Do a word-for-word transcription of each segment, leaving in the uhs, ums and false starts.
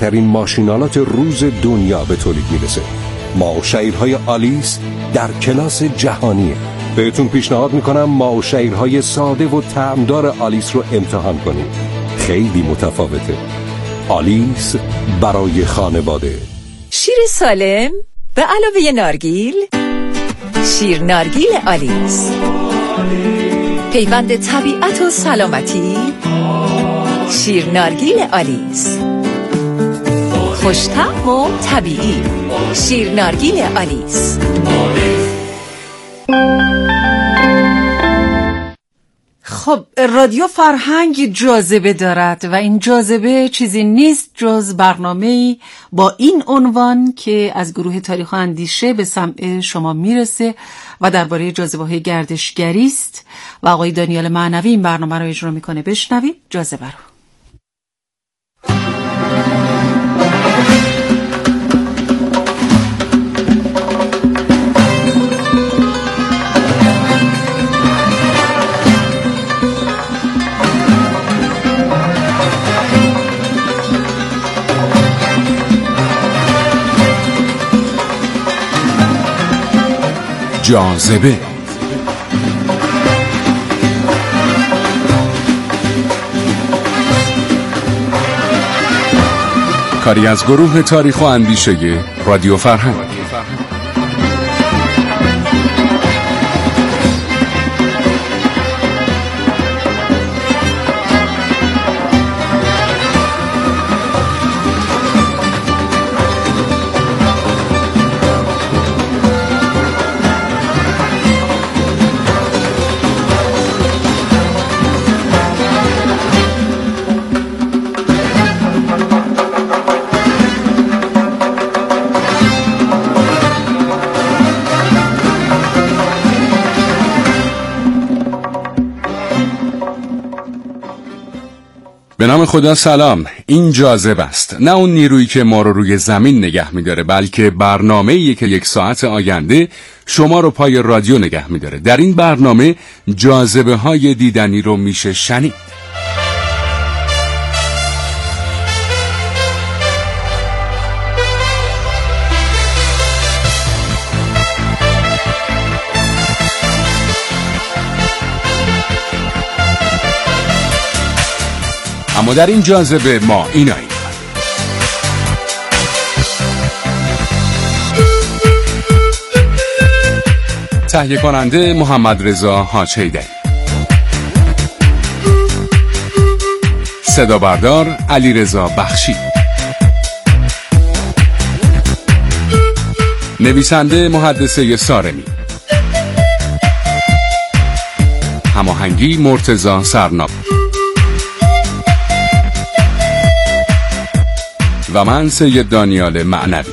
برترین ماشینالات روز دنیا به تولید میرسه. ماوشیرهای آلیس در کلاس جهانیه. بهتون پیشنهاد میکنم ماوشیرهای ساده و طعمدار آلیس رو امتحان کنید. خیلی متفاوته. آلیس برای خانواده. شیر سالم به علاوه نارگیل، شیر نارگیل آلیس، پیوند طبیعت و سلامتی. شیر نارگیل آلیس، خوش‌طعم و طبیعی. شیر نارگیل آلیس. خب رادیو فرهنگ جاذبه دارد و این جاذبه چیزی نیست جز برنامه‌ای با این عنوان که از گروه تاریخ و اندیشه به سمع شما میرسه و درباره جاذبه‌های گردشگری است و آقای دانیال معنوی این برنامه رو اجرا میکنه. بشنوید جاذبه رو. جاذبه. کاری از گروه تاریخ و اندیشه رادیو فرهنگ. به نام خدا سلام. این جاذبه است، نه اون نیرویی که ما رو روی زمین نگه میداره، بلکه برنامه‌ایه که یک ساعت آینده شما رو پای رادیو نگه میداره. در این برنامه جاذبه های دیدنی رو میشه شنید. اما در این جاذبه ما ایناییم: تهیه کننده محمد رضا حاج حیدری، صدا بردار علی رضا بخشی، نویسنده محدثه سارمی، هماهنگی مرتضی سرناب و من سید دانیال معنوی.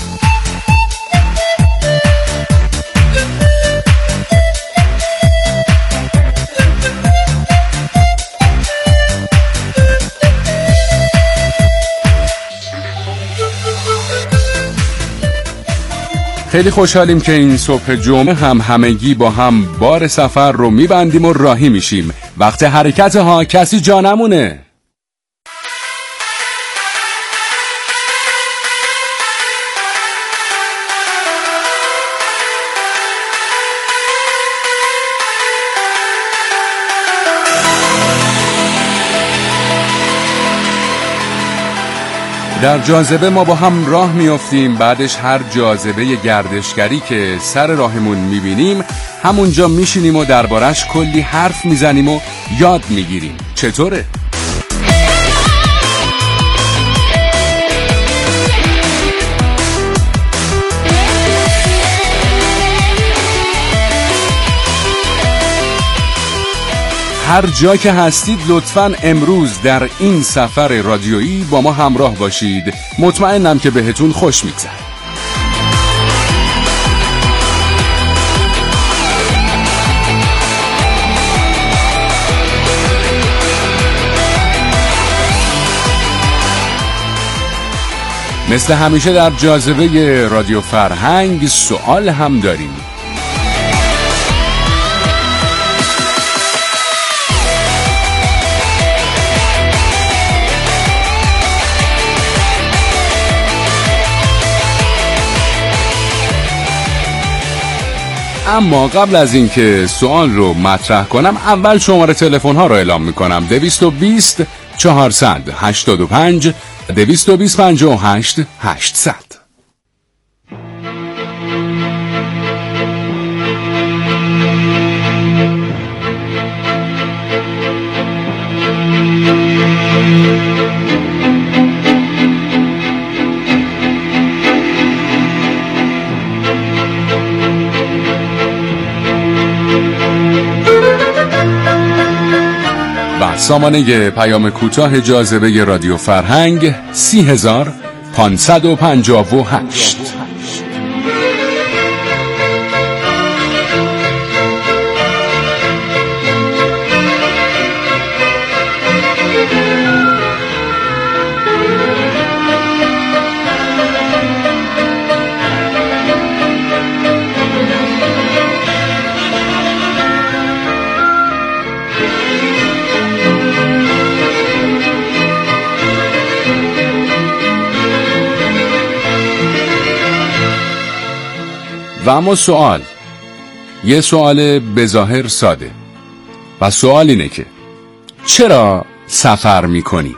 خیلی خوشحالیم که این صبح جمعه هم همگی با هم بار سفر رو میبندیم و راهی میشیم. وقت حرکت ها، کسی جا نمونه. در جاذبه ما با هم راه میافتیم، بعدش هر جاذبه گردشگری که سر راهمون میبینیم همونجا میشینیم و دربارش کلی حرف میزنیم و یاد میگیریم. چطوره؟ هر جا که هستید لطفاً امروز در این سفر رادیویی با ما همراه باشید. مطمئنم که بهتون خوش میگذره. مثل همیشه در جاذبه رادیو فرهنگ سوال هم داریم. اما قبل از اینکه سوال رو مطرح کنم اول شماره تلفن ها رو اعلام میکنم. دویست و بیست چهارصد هشتاد و پنج دویست و بیست پنجاه و هشت هشتصد. سامانه پیام کوتاه جاذبه رادیو فرهنگ سی هزار پانصد و پنجاه و هشت. و اما سوال، یه سوال بظاهر ساده و سوال اینه که چرا سفر میکنید؟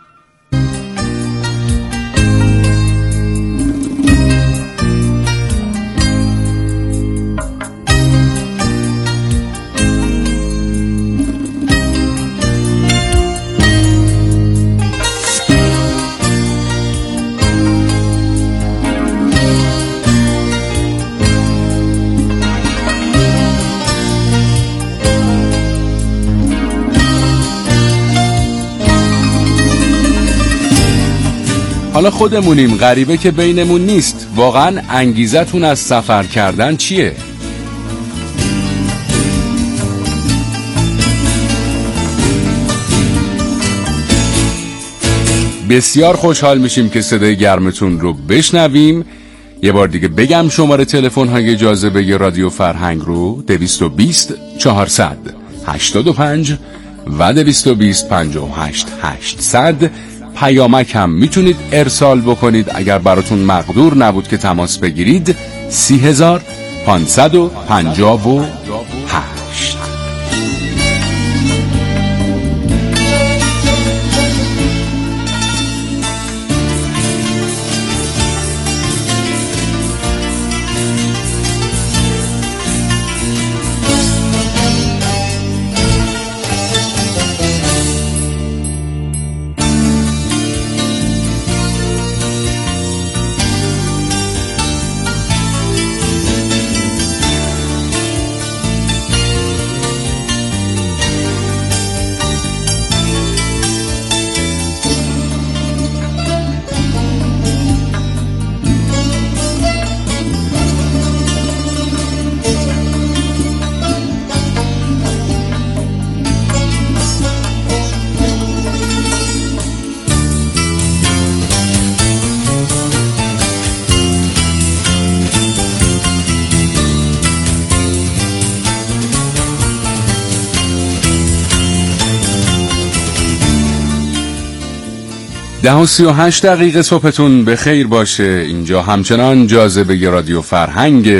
حالا خودمونیم، غریبه که بینمون نیست. واقعا انگیزتون از سفر کردن چیه؟ بسیار خوشحال میشیم که صدای گرمتون رو بشنویم. یه بار دیگه بگم شماره تلفن های جاذبه رادیو فرهنگ رو دویست و بیست چهارصد هشتاد و پنج و دویست و بیست پنجاه و هشت هشتصد. پیامک هم میتونید ارسال بکنید اگر براتون مقدور نبود که تماس بگیرید. سی هزار پانصد و پنجاه و هشت. ده و سی و هشت دقیقه صبحتون به خیر باشه. اینجا همچنان جاذبه رادیو فرهنگ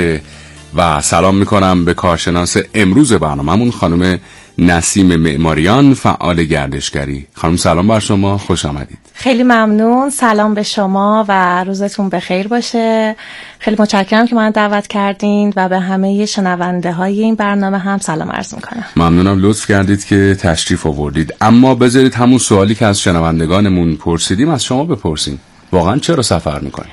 و سلام میکنم به کارشناس امروز برنامه‌مون خانم نسیم معماریان، فعال گردشگری. خانم سلام بر شما، خوش آمدید. خیلی ممنون، سلام به شما و روزتون بخیر باشه. خیلی متشکرم که من دعوت کردین و به همه شنونده های این برنامه هم سلام عرض میکنم. ممنونم لطف کردید که تشریف آوردید. اما بذارید همون سوالی که از شنوندگانمون پرسیدیم از شما بپرسیم. واقعا چرا سفر میکنید؟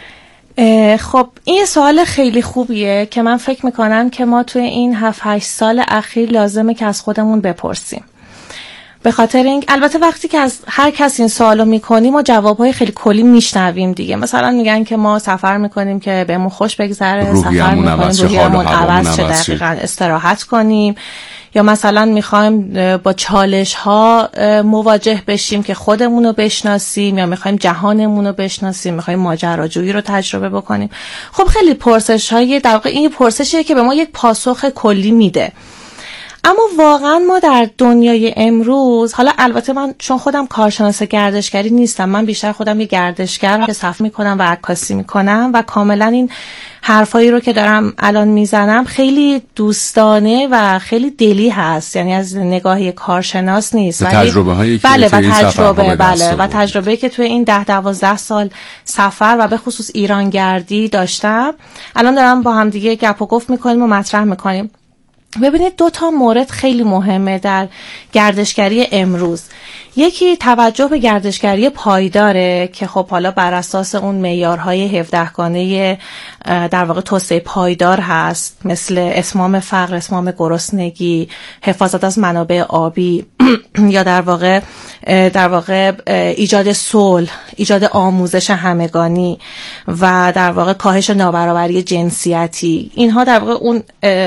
خب این سوال خیلی خوبیه که من فکر میکنم که ما توی این هفت هشت سال اخیر لازمه که از خودمون بپرسیم. به خاطر این البته وقتی که از هر کس این سوالو میکنیم ما جوابهای خیلی کلی میشنویم دیگه. مثلا میگن که ما سفر میکنیم که بهمون خوش بگذره، سفر میکنیم روحیه‌مون عوض شه، دقیقاً استراحت کنیم، یا مثلا میخوایم با چالش ها مواجه بشیم که خودمون رو بشناسیم، یا میخوایم جهانمون رو بشناسیم، میخوایم ماجراجویی رو تجربه بکنیم. خب خیلی پرسش های در واقع این پرسشیه که به ما یک پاسخ کلی میده. اما واقعا ما در دنیای امروز، حالا البته من چون خودم کارشناس گردشگری نیستم، من بیشتر خودم یه گردشگر که صف میکنم و عکاسی میکنم و کاملا این حرفایی رو که دارم الان میزنم خیلی دوستانه و خیلی دلی هست، یعنی از نگاه کارشناس نیست، ولی تجربه هایی که بله توی این تجربه بله و تجربه که توی این ده دوازده سال سفر و به خصوص ایرانگردی داشتم، الان دارم با هم دیگه گپ و گفت میکنیم و مطرح میکنیم. ببینید دو تا مورد خیلی مهمه در گردشگری امروز. یکی توجه به گردشگری پایداره که خب حالا بر اساس اون معیارهای هفدهگانه در واقع توسعه پایدار هست، مثل اتمام فقر، اتمام گرسنگی، حفاظت از منابع آبی یا در واقع در واقع ایجاد صلح، ایجاد آموزش همگانی و در واقع کاهش نابرابری جنسیتی. اینها در واقع اون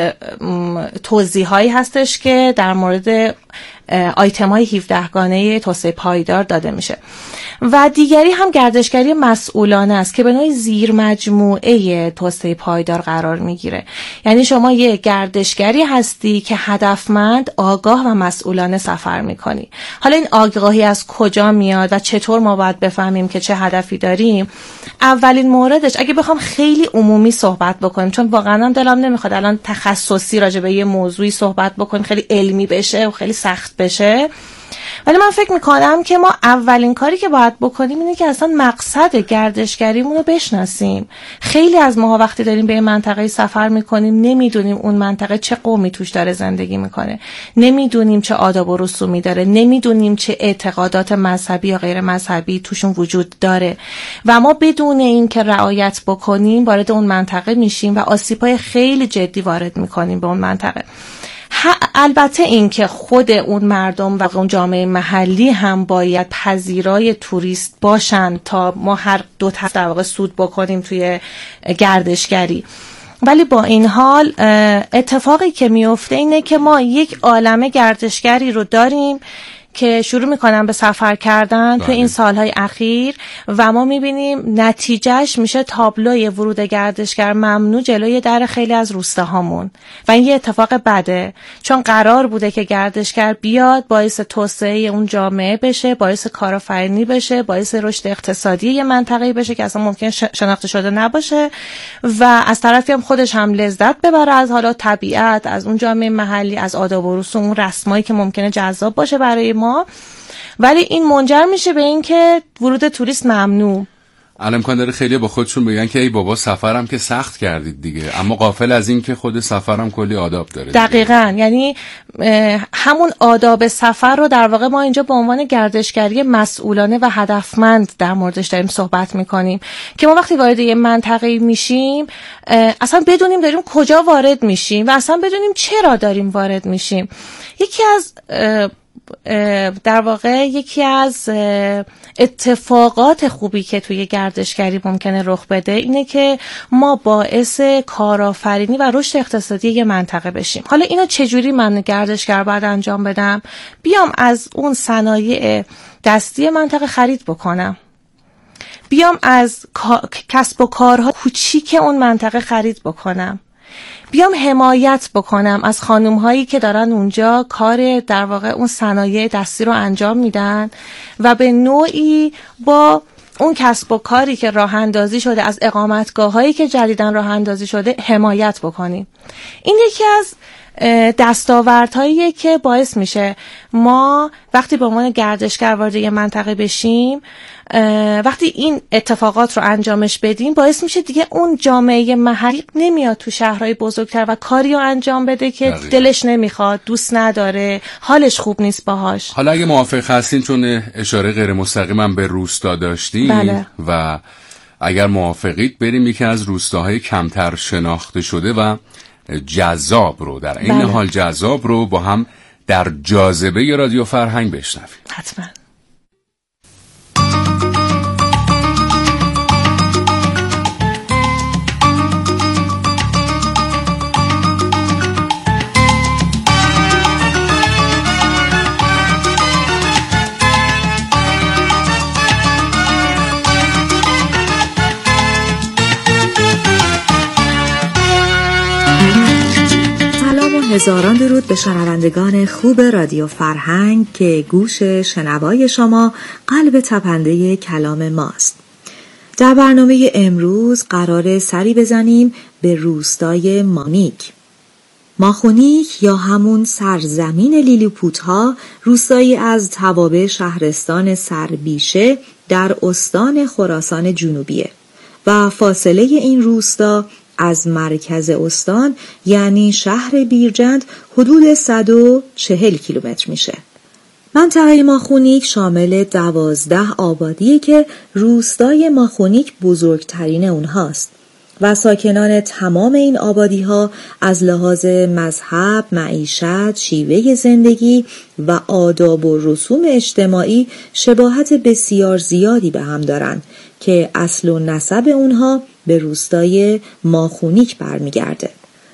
توضیحایی هستش که در مورد آیتم های هفدهگانه توسعه پایدار داده میشه. و دیگری هم گردشگری مسئولانه است که به نوعی زیر مجموعه توسعه پایدار قرار میگیره. یعنی شما یه گردشگری هستی که هدفمند، آگاه و مسئولانه سفر میکنی. حالا این آگاهی از کجا میاد و چطور ما باید بفهمیم که چه هدفی داریم؟ اولین موردش، اگه بخوام خیلی عمومی صحبت بکنیم، چون واقعا هم دلم نمیخواد الان تخصصی راجع به یه موضوعی صحبت بکنیم خیلی علمی بشه و خیلی سخت بشه، ولی من فکر میکنم که ما اولین کاری که باید بکنیم اینه که اصلا مقصد گردشگریمون رو بشناسیم. خیلی از ماها وقتی داریم به منطقه سفر میکنیم نمیدونیم اون منطقه چه قومی توش داره زندگی میکنه، نمیدونیم چه آداب و رسومی داره، نمیدونیم چه اعتقادات مذهبی یا غیر مذهبی توشون وجود داره و ما بدون این که رعایت بکنیم وارد اون منطقه میشیم و آسیب‌های خیلی جدی وارد میکنیم به اون منطقه. البته این که خود اون مردم و اون جامعه محلی هم باید پذیرای توریست باشن تا ما هر دو طرف در واقع سود بکنیم توی گردشگری. ولی با این حال اتفاقی که میفته اینه که ما یک عالمه گردشگری رو داریم که شروع میکنن به سفر کردن تو این سالهای اخیر و ما میبینیم نتیجهش میشه تابلوی ورود گردشگر ممنوع جلوی در خیلی از روستاهامون و این یه اتفاق بده، چون قرار بوده که گردشگر بیاد باعث توسعه اون جامعه بشه، باعث کارآفرینی بشه، باعث رشد اقتصادی یه منطقه‌ای بشه که اصلا ممکن شناخته شده نباشه و از طرفی هم خودش هم لذت ببره از حالا طبیعت، از اون جامعه محلی، از آداب و رسوم، اون رسمایی که ممکنه جذاب باشه برای ما. ولی این منجر میشه به این که ورود توریست ممنوع. الان امکان داره خیلی با خودشون بگن که ای بابا سفرم که سخت کردید دیگه، اما غافل از این که خود سفرم کلی آداب داره. دقیقاً، یعنی همون آداب سفر رو در واقع ما اینجا به عنوان گردشگری مسئولانه و هدفمند در موردش داریم صحبت میکنیم که ما وقتی وارد یه منطقه میشیم اصلا بدونیم داریم کجا وارد میشیم و اصلا بدونیم چرا داریم وارد میشیم. یکی از در واقع یکی از اتفاقات خوبی که توی گردشگری ممکنه رخ بده اینه که ما باعث کارآفرینی و رشد اقتصادی یه منطقه بشیم. حالا اینو چجوری من گردشگر باید انجام بدم؟ بیام از اون صنایع دستی منطقه خرید بکنم، بیام از کسب و کارها کوچیک اون منطقه خرید بکنم، بیام حمایت بکنم از خانم هایی که دارن اونجا کار در واقع اون صنایع دستی رو انجام میدن و به نوعی با اون کسب و کاری که راه اندازی شده از اقامتگاه هایی که جدیدن راه اندازی شده حمایت بکنیم. این یکی از دستاوردهاییه که باعث میشه ما وقتی به عنوان گردشگر وارد یه منطقه بشیم، وقتی این اتفاقات رو انجامش بدیم باعث میشه دیگه اون جامعه محلی نمیاد تو شهرهای بزرگتر و کاری رو انجام بده که دقیقا دلش نمیخواد، دوست نداره، حالش خوب نیست باهاش. حالا اگه موافق هستین، چون اشاره غیر مستقیما به روستا داشتیم بله. و اگر موافقید بریم یکی از روستاهای کمتر شناخته شده و جذاب رو در این بله. حال جذاب رو با هم در جاذبه رادیو فرهنگ بشنویم. حتما. سلام و هزاران درود به شنوندگان خوب رادیو فرهنگ که گوش شنوای شما قلب تپنده کلام ماست. در برنامه امروز قرار سری بزنیم به روستای ماخونیک. ماخونیک یا همون سرزمین لیلیپوت‌ها روستایی از توابع شهرستان سربیشه در استان خراسان جنوبیه و فاصله این روستا از مرکز استان یعنی شهر بیرجند حدود صد و چهل کیلومتر میشه. منطقه ماخونیک شامل دوازده آبادیه که روستای ماخونیک بزرگترین اونهاست و ساکنان تمام این آبادی ها از لحاظ مذهب، معیشت، شیوه زندگی و آداب و رسوم اجتماعی شباهت بسیار زیادی به هم دارن که اصل و نسب اونها به روستای ماخونیک برمیگرده.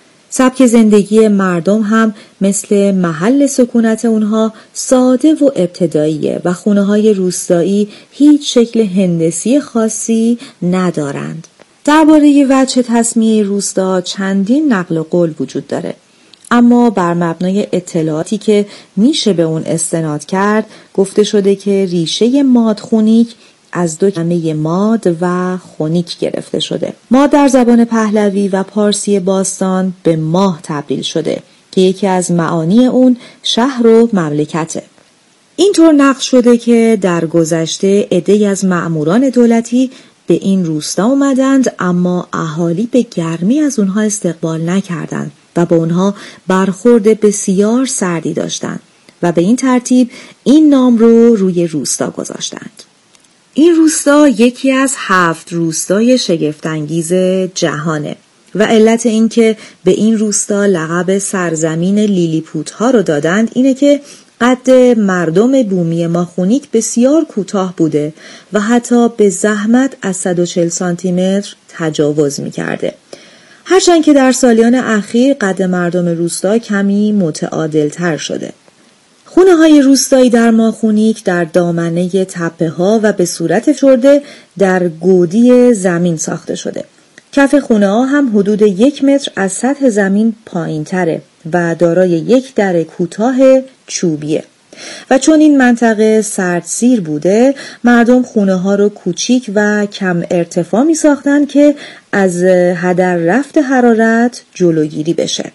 سبک زندگی مردم هم مثل محل سکونت اونها ساده و ابتداییه و خونه‌های روستایی هیچ شکل هندسی خاصی ندارند. درباره وجه تسمیه روستا چندین نقل قول وجود داره، اما بر مبنای اطلاعاتی که میشه به اون استناد کرد گفته شده که ریشه مادخونیک از دو کلمه ماد و خونیک گرفته شده. ماد در زبان پهلوی و پارسی باستان به ماه تبدیل شده که یکی از معانی اون شهر و مملکته. اینطور نقل شده که در گذشته عده‌ای از مأموران دولتی به این روستا اومدند اما اهالی به گرمی از اونها استقبال نکردند و با اونها برخورد بسیار سردی داشتند و به این ترتیب این نام رو روی روستا گذاشتند. این روستا یکی از هفت روستای شگفت‌انگیز جهانه و علت این که به این روستا لقب سرزمین لیلیپوت‌ها رو دادند اینه که قد مردم بومی ماخونیک بسیار کوتاه بوده و حتی به زحمت از صد و چهل سانتی متر تجاوز می‌کرده. هرچند که در سالیان اخیر قد مردم روستا کمی متعادل‌تر شده. خونه های روستایی در ماخونیک در دامنه تپه ها و به صورت چرده در گودی زمین ساخته شده. کف خونه ها هم حدود یک متر از سطح زمین پایین تره و دارای یک در کوتاه چوبیه. و چون این منطقه سردسیر بوده مردم خونه ها رو کوچیک و کم ارتفاع می ساختن که از هدر رفت حرارت جلوگیری بشه.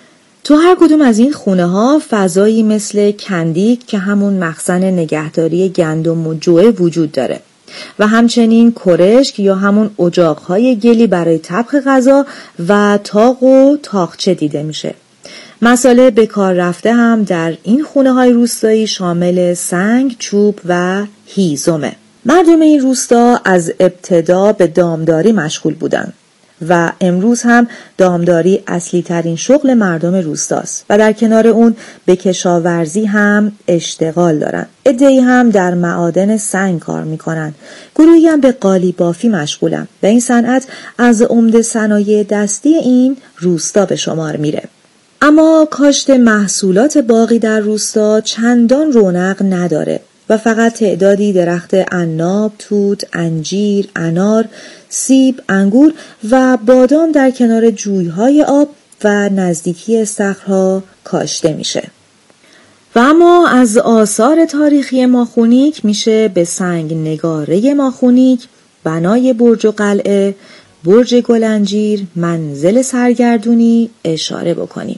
تو هر کدوم از این خونه ها فضایی مثل کندیک که همون مخزن نگهداری گندم و جوه وجود داره و همچنین کرشک یا همون اجاقهای گلی برای طبخ غذا و تاق و تاقچه دیده میشه. مساله به کار رفته هم در این خونه های روستایی شامل سنگ، چوب و هیزمه. مردم این روستا از ابتدا به دامداری مشغول بودن و امروز هم دامداری اصلی ترین شغل مردم روستاست و در کنار اون به کشاورزی هم اشتغال دارن. عده‌ای هم در معادن سنگ کار میکنن. گروهی هم به قالیبافی مشغولن و این صنعت از عمده صنایع دستی این روستا به شمار میره. اما کاشت محصولات باغی در روستا چندان رونق نداره و فقط تعدادی درخت عناب، توت، انجیر، انار، سیب، انگور و بادام در کنار جویهای آب و نزدیکی استخرها کاشته میشه. و اما از آثار تاریخی ماخونیک میشه به سنگ نگاره ماخونیک، بنای برج و قلعه، برج گلنجیر، منزل سرگردونی اشاره بکنیم.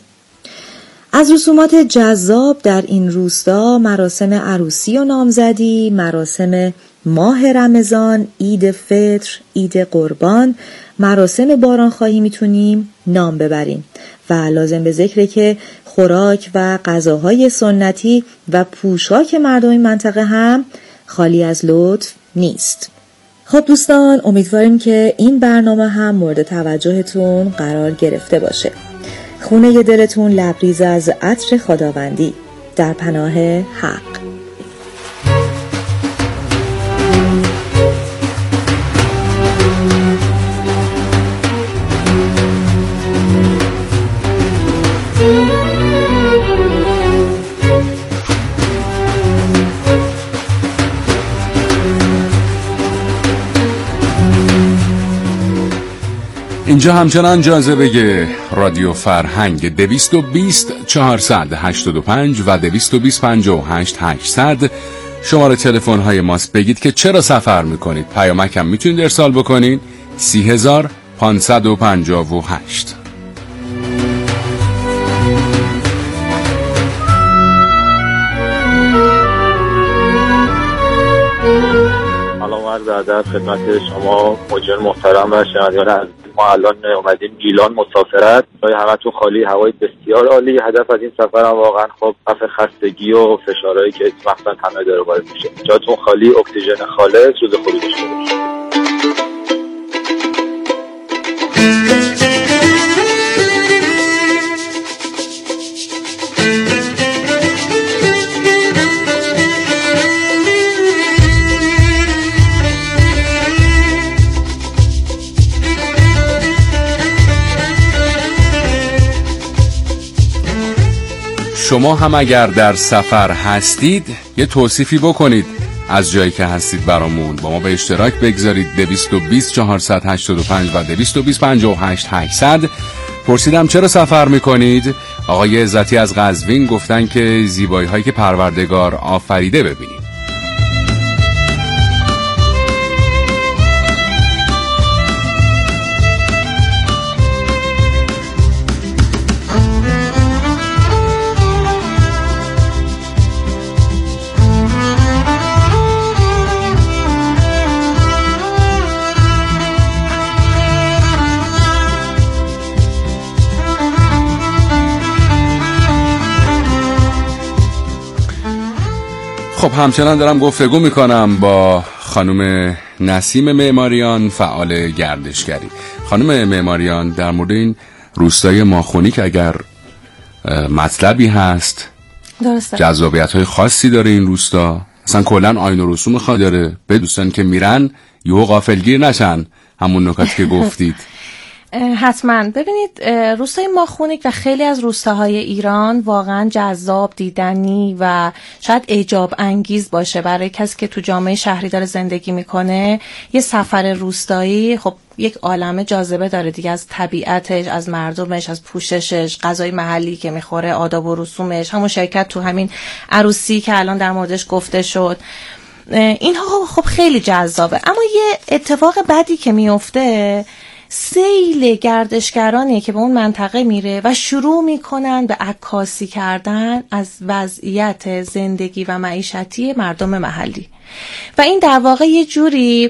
از رسومات جذاب در این روستا مراسم عروسی و نامزدی، مراسم ماه رمضان، عید فطر، عید قربان، مراسم بارانخواهی میتونیم نام ببریم و لازم به ذکره که خوراک و غذاهای سنتی و پوشاک مردم این منطقه هم خالی از لطف نیست. خب دوستان، امیدواریم که این برنامه هم مورد توجهتون قرار گرفته باشه. خونه دلتون لبریز از عطر خداوندی در پناه حق. اینجا همچنان جاذبه رادیو فرهنگ دویست و بیست چهارصد هشتاد و پنج و دویست و بیست پنجاه و هشت هشتصد شماره تلفن های ماست. بگید که چرا سفر میکنید. پیامک هم میتونید ارسال بکنید سی هزار پانصد و پنجاه و هشت. در خدمت شما مجری محترم و شنوندگان عزیز. ما الان اومدیم گیلان مسافرت. جای همتون خالی، هوای بسیار عالی. هدف از این سفر هم واقعا خب رفع خستگی و فشارهایی که مخصوصا همه داره وارد میشه. جاتون خالی، اکسیژن خالص، روز خوبی داشته باشید. شما هم اگر در سفر هستید یه توصیفی بکنید از جایی که هستید برامون با ما به اشتراک بگذارید. دویست و بیست چهارصد هشتاد و پنج و دویست و بیست پنجاه و هشت هشتصد. پرسیدم چرا سفر میکنید؟ آقای عزتی از قزوین گفتن که زیبایی هایی که پروردگار آفریده ببینید. خب همچنان دارم گفتگو میکنم با خانم نسیم معماریان، فعال گردشگری. خانم معماریان، در مورد این روستای ماخونی که اگر مطلبی هست، درسته، جذابیت‌های خاصی داره این روستا، اصلا کلا آیین و رسوم خاصی داره، به دوستان که میرن یهو غافلگیر نشن همون نکاتی که گفتید. حتما. ببینید روستای ماخونیک و خیلی از روستاهای ایران واقعا جذاب، دیدنی و شاید اعجاب انگیز باشه برای کسی که تو جامعه شهری داره زندگی میکنه. یه سفر روستایی خب یک عالمه جاذبه داره دیگه، از طبیعتش، از مردمش، از پوششش، غذای محلی که میخوره، آداب و رسومش، همون شرکت تو همین عروسی که الان در موردش گفته شد. اینها خب خیلی جذابه. اما یه اتفاق بدی که میفته، سیل گردشگرانی که به اون منطقه میره و شروع میکنن به عکاسی کردن از وضعیت زندگی و معیشتی مردم محلی و این در واقع یه جوری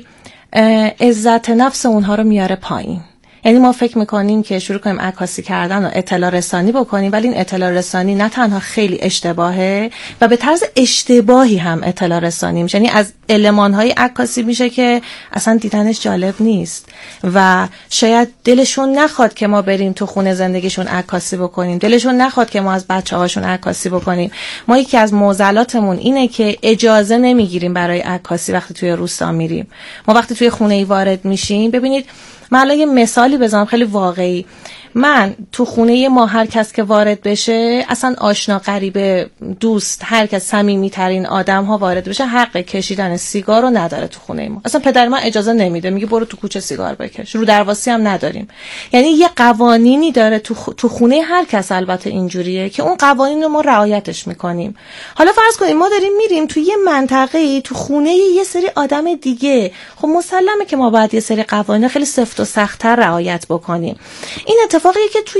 عزت نفس اونها رو میاره پایین. یعنی ما فکر میکنیم که شروع کنیم عکاسی کردن و اطلاع رسانی بکنیم، ولی این اطلاع رسانی نه تنها خیلی اشتباهه و به طرز اشتباهی هم اطلاع رسانی میشه. یعنی از المان‌های عکاسی میشه که اصلا دیدنش جالب نیست و شاید دلشون نخواد که ما بریم تو خونه زندگیشون عکاسی بکنیم، دلشون نخواد که ما از بچه‌هاشون عکاسی بکنیم. ما یکی از معضلاتمون اینه که اجازه نمیگیریم برای عکاسی وقتی توی روستا میریم. ما وقتی توی خونه‌ای وارد میشیم، ببینید من الان یه مثالی بزنم خیلی واقعی. من تو خونه ما هر کس که وارد بشه، اصلا آشنا غریبه دوست، هر کس صمیمی ترین آدم ها وارد بشه، حق کشیدن سیگار رو نداره تو خونه ما. اصلا پدر من اجازه نمیده، میگه برو تو کوچه سیگار بکش. رو درواسی هم نداریم. یعنی یه قوانینی داره تو خ... تو خونه هر کس، البته اینجوریه که اون قوانین رو ما رعایتش میکنیم. حالا فرض کنیم ما داریم میریم تو یه منطقه‌ای، تو خونه یه سری آدم دیگه، خب مسلمه که ما باید یه سری قوانین خیلی سفت و سخت‌تر رعایت بکنیم. این اتفاقی که توی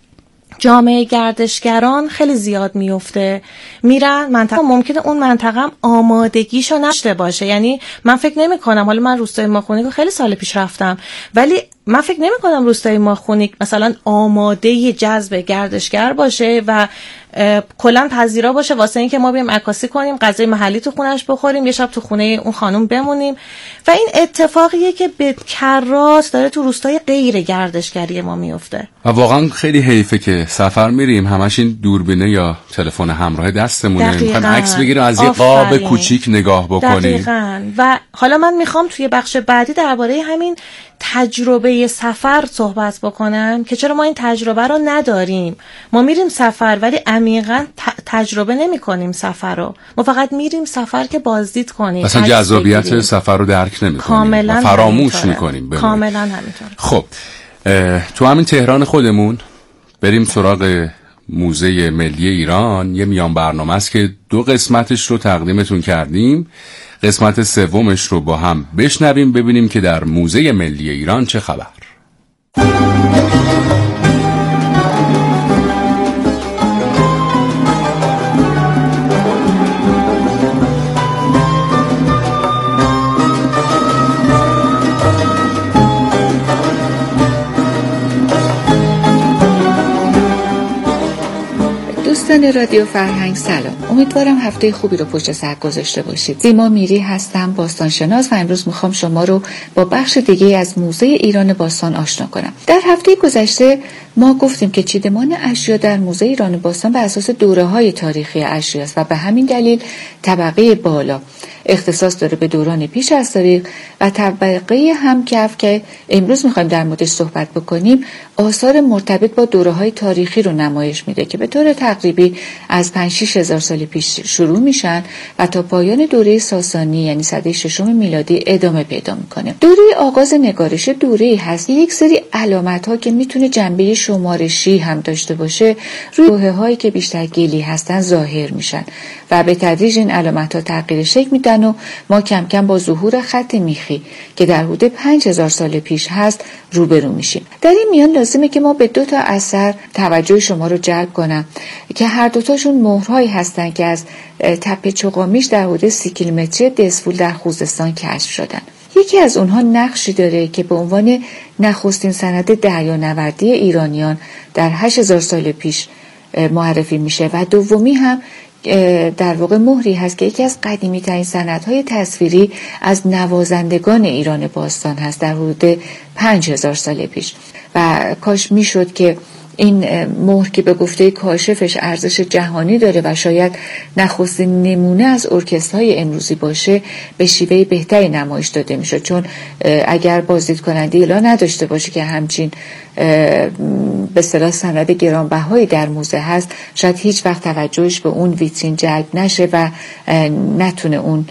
جامعه گردشگران خیلی زیاد میفته. میرن منطقه، ممکنه اون منطقه هم آمادگیشو نشته باشه. یعنی من فکر نمی کنم، حالا من روستای ماخونیک خیلی سال پیش رفتم، ولی من فکر نمی کنم روستای ماخونیک مثلا آماده جذب گردشگر باشه و کلا پذیرا باشه واسه اینکه ما بریم عکاسی کنیم، غذای محلی تو خونش بخوریم، یه شب تو خونه اون خانم بمونیم. و این اتفاقیه که به کراس داره تو روستای غیر گردشگری ما میفته. و واقعا خیلی حیفه که سفر میریم همش این دوربینه یا تلفن همراه دستمونه، میخوایم عکس بگیریم، از یه قاب کوچیک نگاه بکنیم. دقیقاً. و حالا من میخوام توی بخش بعدی درباره همین تجربه سفر صحبت بکنم که چرا ما این تجربه رو نداریم. ما میریم سفر ولی عمیقاً تجربه نمی کنیم سفر رو. ما فقط میریم سفر که بازدید کنیم، مثلا جذابیت سفر رو درک نمی کنیم، کاملا فراموش می کنیم. کاملا همینطور. خب تو همین تهران خودمون بریم سراغ موزه ملی ایران. یه میان برنامه است که دو قسمتش رو تقدیمتون کردیم، قسمت سومش رو با هم بشنویم ببینیم که در موزه ملی ایران چه خبر. دوستان رادیو فرهنگ سلام، امیدوارم هفته خوبی رو پشت سر گذاشته باشید. زیما میری هستم، باستانشناس، و امروز میخوام شما رو با بخش دیگه از موزه ایران باستان آشنا کنم. در هفته گذشته ما گفتیم که چیدمان اشیا در موزه ایران باستان بر اساس دوره‌های تاریخی اشیا است و به همین دلیل طبقه بالا اختصاص داره به دوران پیش از تاریخ و طبقه همکف که امروز میخوایم در موردش صحبت بکنیم آثار مرتبط با دوره‌های تاریخی رو نمایش میده که به طور تقریبی از پنج شش هزار سال پیش شروع میشن و تا پایان دوره ساسانی یعنی سده ششم میلادی ادامه پیدا میکنه. دوره آغاز نگارش دوره‌ای هست یک سری علامت‌ها که میتونه جنبه شمارشی هم داشته باشه روی لوحه‌هایی که بیشتر گلی هستن ظاهر میشن و به تدریج این علامت‌ها تغییر شکل میدن و ما کم کم با ظهور خط میخی که در حدود پنج هزار سال پیش هست روبرو میشیم. در این میان لازمه که ما به دو تا اثر توجه شما رو جلب کنم که هر دوتاشون مهرهایی هستن که از تپه چوغامیش در حدود سی کیلومتری دسفول در خوزستان کشف شدن. یکی از اونها نقشی داره که به عنوان نخستین سند دریانوردی ایرانیان در هشت هزار سال پیش معرفی میشه و دومی هم در واقع مهری هست که یکی از قدیمی ترین سندهای تصویری از نوازندگان ایران باستان هست در حدود پنج هزار سال پیش و کاش میشد که این مهر که به گفته کاشفش ارزش جهانی داره و شاید نخستین نمونه از ارکسترهای امروزی باشه به شیوه بهتری نمایش داده میشه، چون اگر بازدید کننده الا نداشته باشه که همچین به اصطلاح سند گرانبهایی در موزه هست شاید هیچ وقت توجهش به اون ویترین جلب نشه و نتونه اون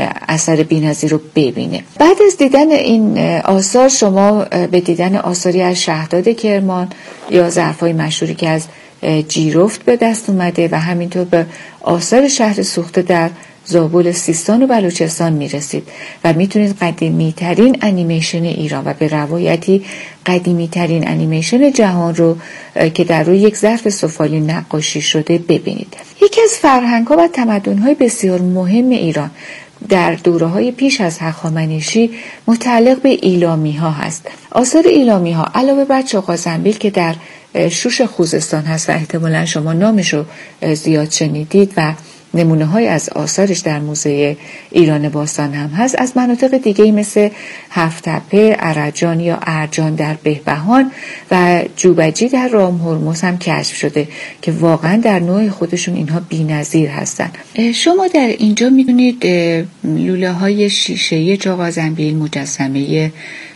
اثر بی‌نظیر رو ببینه. بعد از دیدن این آثار شما به دیدن آثاری از شهداد کرمان یا ظرفای مشهوری که از جیرفت به دست اومده و همینطور به آثار شهر سوخته در زابل سیستان و بلوچستان میرسید و میتونید قدیمی ترین انیمیشن ایران و به روایتی قدیمی ترین انیمیشن جهان رو که در روی یک ظرف سفالی نقاشی شده ببینید. یکی از فرهنگ‌ها و تمدن‌های بسیار مهم ایران در دوره‌های پیش از هخامنشی متعلق به ایلامی‌ها هست. آثار ایلامی‌ها علاوه بر چغازنبیل که در شوش خوزستان هست و احتمالاً شما نامش رو زیاد شنیدید و نمونه های از آثارش در موزه ایران باستان هم هست، از مناطق دیگه مثل هفت‌تپه، ارجان یا ارجان در بهبهان و جوبجی در رام هرمز هم کشف شده که واقعا در نوع خودشون اینها بی‌نظیر هستن. شما در اینجا می‌بینید لوله های شیشه‌ای چغازنبیل، مجسمه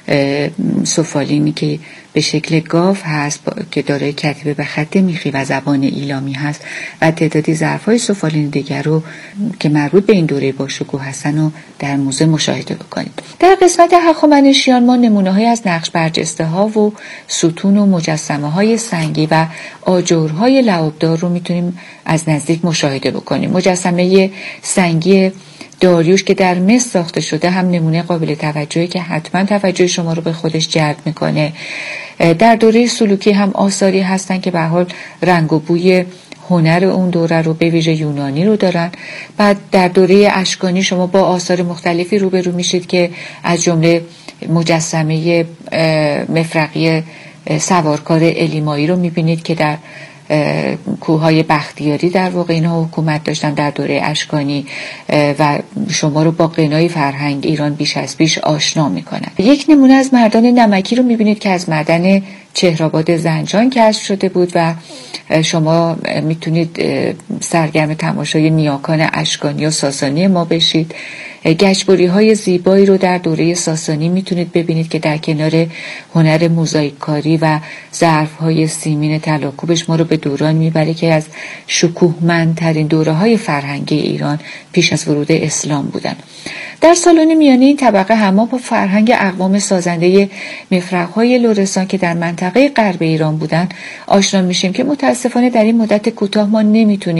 سفالینی که به شکل گاو هست که دارای کتیبه به خط میخی و زبان ایلامی هست و تعدادی ظرف‌های سفالین دیگر رو که مربوط به این دوره باشکوه هستن و در موزه مشاهده بکنید. در قسمت هخامنشیان ما نمونه‌های از نقش برجسته ها و ستون و مجسمه های سنگی و آجرهای لعابدار رو میتونیم از نزدیک مشاهده بکنیم. مجسمه سنگی داریوش که در مصر ساخته شده هم نمونه قابل توجهی که حتما توجه شما رو به خودش جلب میکنه. در دوره سلوکی هم آثاری هستن که به حال رنگ و بوی هنر اون دوره رو به ویژه یونانی رو دارن. بعد در دوره اشکانی شما با آثار مختلفی روبرو میشید که از جمله مجسمه مفرقی سوارکار الیمایی رو میبینید که در کوههای بختیاری در واقع اینها حکومت داشتن در دوره اشکانی و شما رو با غنای فرهنگ ایران بیش از پیش آشنا میکنن. یک نمونه از مردان نمکی رو میبینید که از معدن چهرآباد زنجان کشف شده بود و شما میتونید سرگرم تماشای نیاکان اشکانی و ساسانی ما بشید. گچبری های زیبایی رو در دوره ساسانی میتونید ببینید که در کنار هنر موزاییک کاری و ظرف های سیمین طلاکوبش ما رو به دوران میبره که از شکوهمندترین دوره های فرهنگی ایران پیش از ورود اسلام بودن. در سالن میانه این طبقه هم با فرهنگ اقوام سازنده مفرق‌های لرستان که در منطقه غرب ایران بودن آشنا میشیم که متاسفانه در این مدت کوتاه ما نمیتونیم